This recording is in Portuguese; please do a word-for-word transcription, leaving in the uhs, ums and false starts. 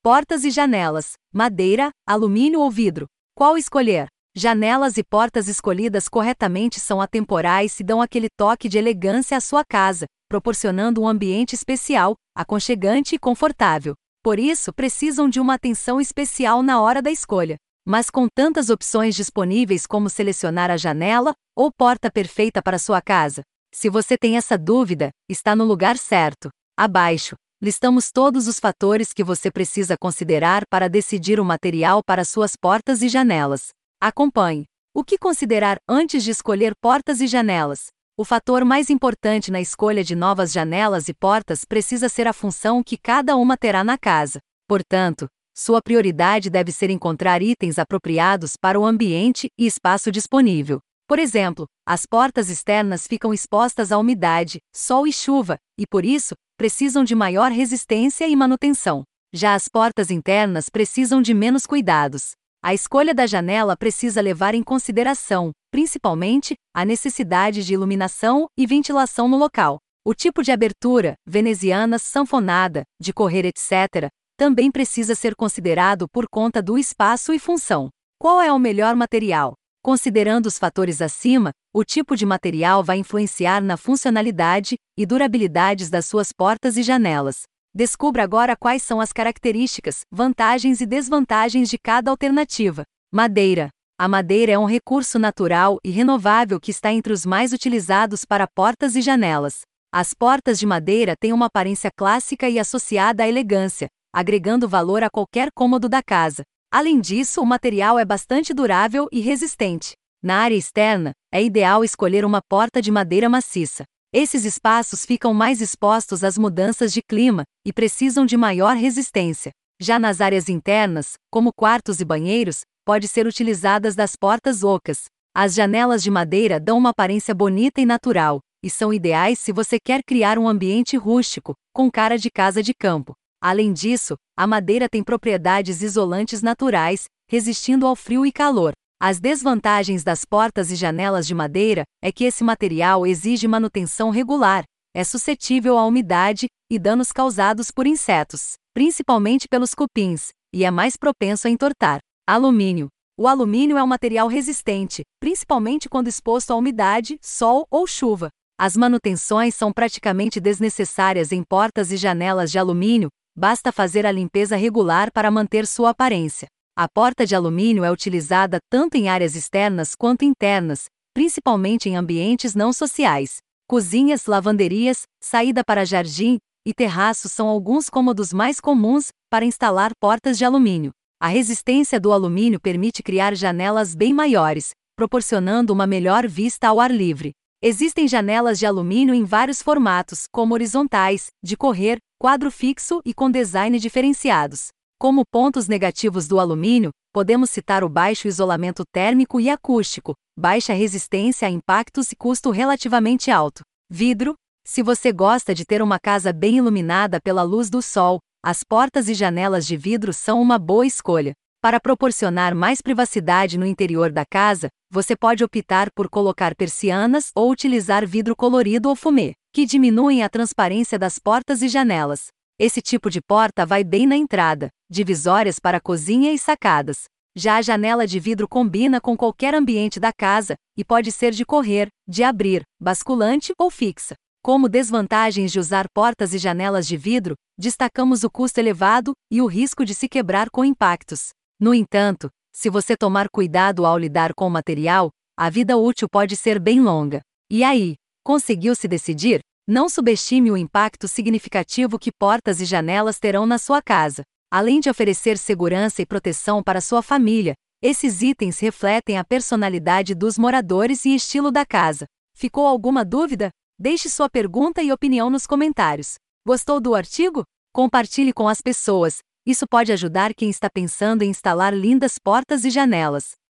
Portas e janelas: madeira, alumínio ou vidro? Qual escolher? Janelas e portas escolhidas corretamente são atemporais e dão aquele toque de elegância à sua casa, proporcionando um ambiente especial, aconchegante e confortável. Por isso, precisam de uma atenção especial na hora da escolha. Mas com tantas opções disponíveis, como selecionar a janela ou porta perfeita para sua casa? Se você tem essa dúvida, está no lugar certo. Abaixo, listamos todos os fatores que você precisa considerar para decidir o material para suas portas e janelas. Acompanhe. O que considerar antes de escolher portas e janelas? O fator mais importante na escolha de novas janelas e portas precisa ser a função que cada uma terá na casa. Portanto, sua prioridade deve ser encontrar itens apropriados para o ambiente e espaço disponível. Por exemplo, as portas externas ficam expostas à umidade, sol e chuva, e por isso, precisam de maior resistência e manutenção. Já as portas internas precisam de menos cuidados. A escolha da janela precisa levar em consideração, principalmente, a necessidade de iluminação e ventilação no local. O tipo de abertura, veneziana, sanfonada, de correr, etcétera, também precisa ser considerado por conta do espaço e função. Qual é o melhor material? Considerando os fatores acima, o tipo de material vai influenciar na funcionalidade e durabilidade das suas portas e janelas. Descubra agora quais são as características, vantagens e desvantagens de cada alternativa. Madeira. A madeira é um recurso natural e renovável que está entre os mais utilizados para portas e janelas. As portas de madeira têm uma aparência clássica e associada à elegância, agregando valor a qualquer cômodo da casa. Além disso, o material é bastante durável e resistente. Na área externa, é ideal escolher uma porta de madeira maciça. Esses espaços ficam mais expostos às mudanças de clima e precisam de maior resistência. Já nas áreas internas, como quartos e banheiros, pode ser utilizadas das portas ocas. As janelas de madeira dão uma aparência bonita e natural, e são ideais se você quer criar um ambiente rústico, com cara de casa de campo. Além disso, a madeira tem propriedades isolantes naturais, resistindo ao frio e calor. As desvantagens das portas e janelas de madeira é que esse material exige manutenção regular, é suscetível à umidade e danos causados por insetos, principalmente pelos cupins, e é mais propenso a entortar. Alumínio. O alumínio é um material resistente, principalmente quando exposto à umidade, sol ou chuva. As manutenções são praticamente desnecessárias em portas e janelas de alumínio, basta fazer a limpeza regular para manter sua aparência. A porta de alumínio é utilizada tanto em áreas externas quanto internas, principalmente em ambientes não sociais. Cozinhas, lavanderias, saída para jardim e terraço são alguns cômodos mais comuns para instalar portas de alumínio. A resistência do alumínio permite criar janelas bem maiores, proporcionando uma melhor vista ao ar livre. Existem janelas de alumínio em vários formatos, como horizontais, de correr, quadro fixo e com design diferenciados. Como pontos negativos do alumínio, podemos citar o baixo isolamento térmico e acústico, baixa resistência a impactos e custo relativamente alto. Vidro. Se você gosta de ter uma casa bem iluminada pela luz do sol, as portas e janelas de vidro são uma boa escolha. Para proporcionar mais privacidade no interior da casa, você pode optar por colocar persianas ou utilizar vidro colorido ou fumê, que diminuem a transparência das portas e janelas. Esse tipo de porta vai bem na entrada, divisórias para cozinha e sacadas. Já a janela de vidro combina com qualquer ambiente da casa e pode ser de correr, de abrir, basculante ou fixa. Como desvantagens de usar portas e janelas de vidro, destacamos o custo elevado e o risco de se quebrar com impactos. No entanto, se você tomar cuidado ao lidar com o material, a vida útil pode ser bem longa. E aí, conseguiu se decidir? Não subestime o impacto significativo que portas e janelas terão na sua casa. Além de oferecer segurança e proteção para sua família, esses itens refletem a personalidade dos moradores e estilo da casa. Ficou alguma dúvida? Deixe sua pergunta e opinião nos comentários. Gostou do artigo? Compartilhe com as pessoas. Isso pode ajudar quem está pensando em instalar lindas portas e janelas.